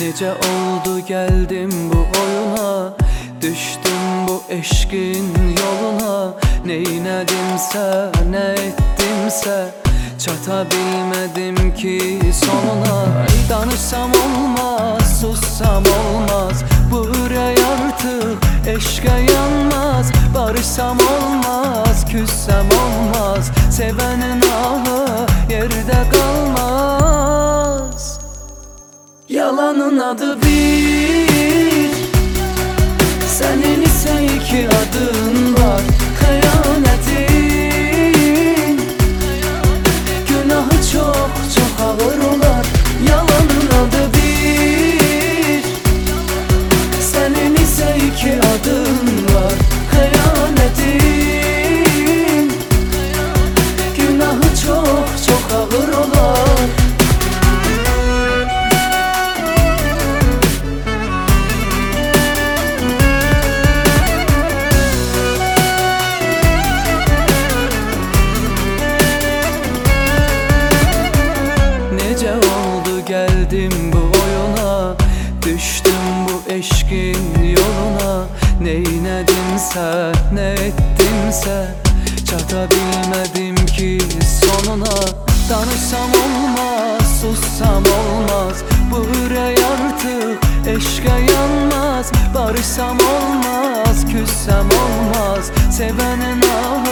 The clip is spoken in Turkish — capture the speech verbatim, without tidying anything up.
Nece oldu geldim bu oyuna, düştüm bu eşkin yoluna. Neynedimse ne ettimse çatabilmedim ki sonuna. Danışsam olmaz, sussam olmaz, bu yürek artık eşke yanmaz. Barışsam olmaz, küssem olmaz, sevenin ahı yerde kalmaz. Yalanın adı bir, senin ise iki adın var. Hıyanetin günahı çok çok ağır olar. Yalanın adı bir, senin ise iki adın var. Hıyanetin günahı çok çok ağır olar. Nece oldu geldim bu oyuna, düştüm bu eşkin yoluna. Neynedimse ne ettimse çatabilmedim ki sonuna. Danışsam olmaz, sussam olmaz, bu yürek artık eşke yanmaz. Barışsam olmaz, küssem olmaz, sevenin ahı